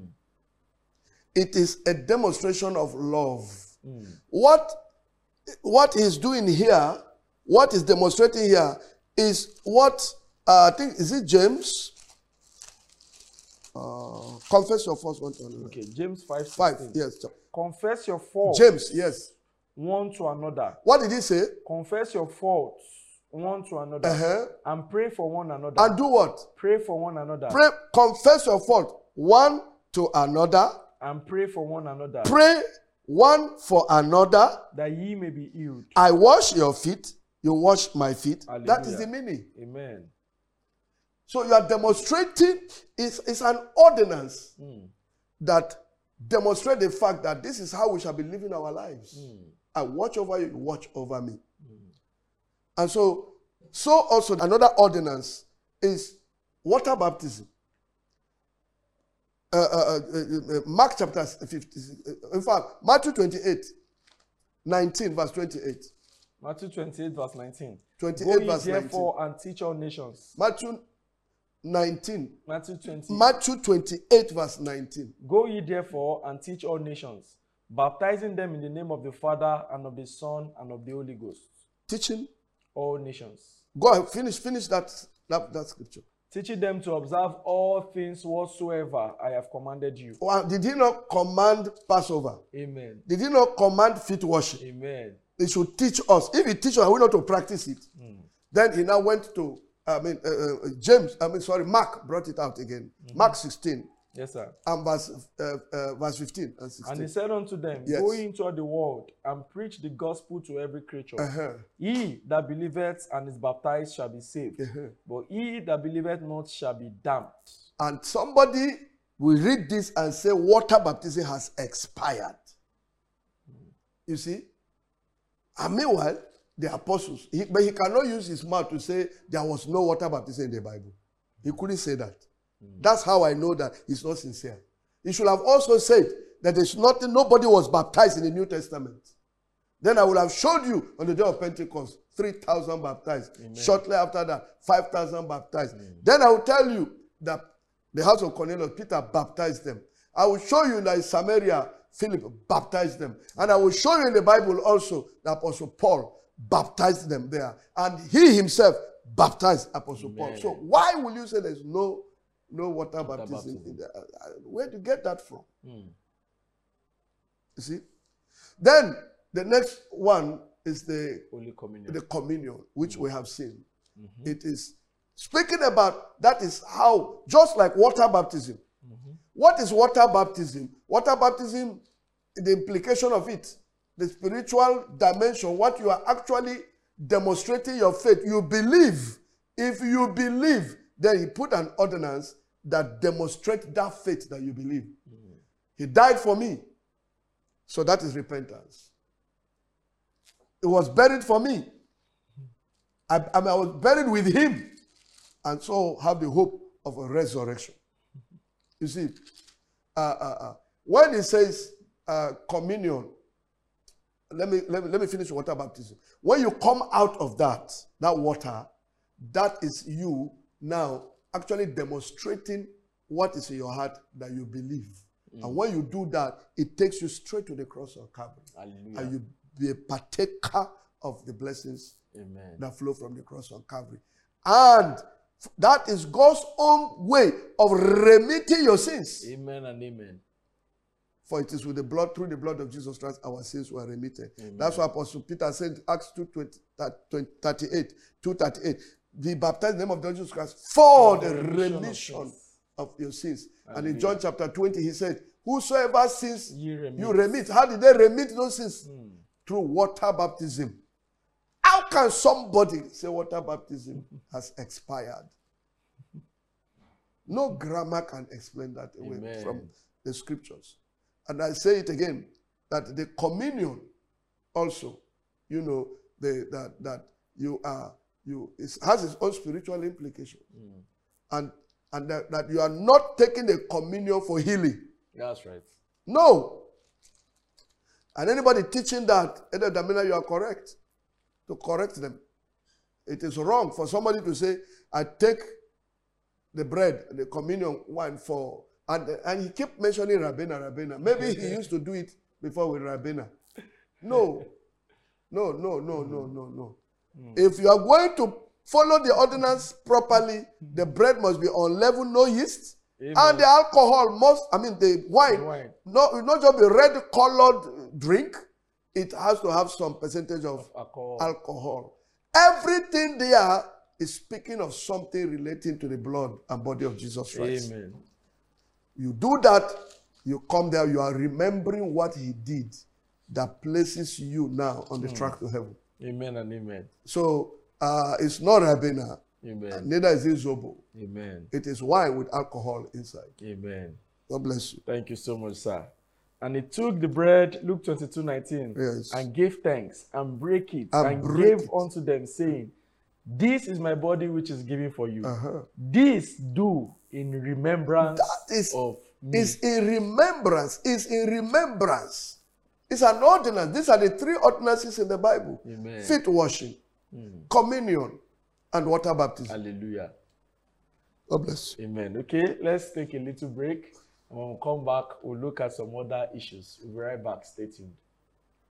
It is a demonstration of love. What he's doing here, what is demonstrating here, is what I think, is it James? Confess your faults one to another. Okay, James 5. 5, yes. Confess your faults. James, yes. One to another. What did he say? Confess your faults one to another. And pray for one another. And do what? Pray for one another. Pray, confess your fault one to another. And pray for one another. Pray one for another. That ye may be healed. I wash your feet, you wash my feet. Hallelujah. That is the meaning. Amen. So you are demonstrating, it's an ordinance that demonstrates the fact that this is how we shall be living our lives. I watch over you, you watch over me. And so also another ordinance is water baptism. Mark chapter 50, in fact, Matthew 28, 19, verse 28. Matthew 28, verse 19. 28, Go ye verse 19. therefore and teach all nations. Matthew 19. Matthew 20. Matthew 28, verse 19. Go ye therefore and teach all nations, baptizing them in the name of the Father and of the Son and of the Holy Ghost. Teaching all nations. Go ahead, finish that scripture. Teaching them to observe all things whatsoever I have commanded you. Did he not command Passover? Amen. Did he not command feet washing? Amen. He should teach us. If he teaches us, are we not to practice it? Then he now went to, Mark brought it out again. Mark 16. Yes, sir. And verse 15 and 16. And he said unto them, yes, Go into all the world and preach the gospel to every creature. He that believeth and is baptized shall be saved, but he that believeth not shall be damned. And somebody will read this and say, water baptism has expired. You see? And meanwhile, the apostles, but he cannot use his mouth to say there was no water baptism in the Bible. He couldn't say that. That's how I know that he's not sincere. He should have also said that there's nothing, nobody was baptized in the New Testament. Then I would have showed you on the day of Pentecost, 3,000 baptized. Amen. Shortly after that, 5,000 baptized. Then I will tell you that the house of Cornelius, Peter baptized them. I will show you that in Samaria, Philip baptized them. And I will show you in the Bible also that Apostle Paul baptized them there. And he himself baptized Apostle Paul. So why will you say there's no water baptism in there? Where do you get that from? You see? Then the next one is the Holy Communion. The communion, which we have seen. It is speaking about, that is how, just like water baptism, What is water baptism? Water baptism, the implication of it, the spiritual dimension, what you are actually demonstrating your faith. You believe. If you believe, then he put an ordinance that demonstrates that faith that you believe. He died for me. So that is repentance. He was buried for me. I was buried with him. And so have the hope of a resurrection. You see, when it says communion, let me finish water baptism. When you come out of that water, that is you now actually demonstrating what is in your heart that you believe. And when you do that, it takes you straight to the cross of Calvary. Hallelujah. And you be a partaker of the blessings Amen. that flow from the cross of Calvary. And that is God's own way of remitting your sins. Amen and amen. For it is with the blood, through the blood of Jesus Christ, our sins were remitted. Amen. That's why Apostle Peter said, Acts 2:38, be baptized in the name of Jesus Christ for the remission of your sins. And in John chapter 20, he said, whosoever sins you remit. How did they remit those sins? Through water baptism. How can somebody say water baptism has expired? No grammar can explain that away from the scriptures. And I say it again, that the communion also, you know, that it has its own spiritual implication. And that you are not taking the communion for healing. That's right. No. And anybody teaching that, Elder Damina, you are correct. To correct them. It is wrong for somebody to say, I take the bread, the communion wine for, and he kept mentioning Rabena. Maybe he used to do it before with Rabena. No. If you are going to follow the ordinance properly, the bread must be unleavened, no yeast. Amen. And the alcohol the wine. Not just be red colored drink. It has to have some percentage of alcohol. Everything there is speaking of something relating to the blood and body of Jesus Christ. Amen. You do that, you come there, you are remembering what he did that places you now on the track to heaven. Amen and amen. So it's not Rabena. Amen. Neither is it Zobo. Amen. It is wine with alcohol inside. Amen. God bless you. Thank you so much, sir. And he took the bread, Luke 22:19, Yes. and gave thanks and brake it And and break gave it. unto them, saying, this is my body which is given for you. This do in remembrance of me. Is in remembrance. Is in remembrance. It's an ordinance. These are the three ordinances in the Bible. Amen. Feet washing, communion, and water baptism. Hallelujah. God bless you. Amen. Okay, let's take a little break. And when we come back, we'll look at some other issues. We'll be right back. Stay tuned.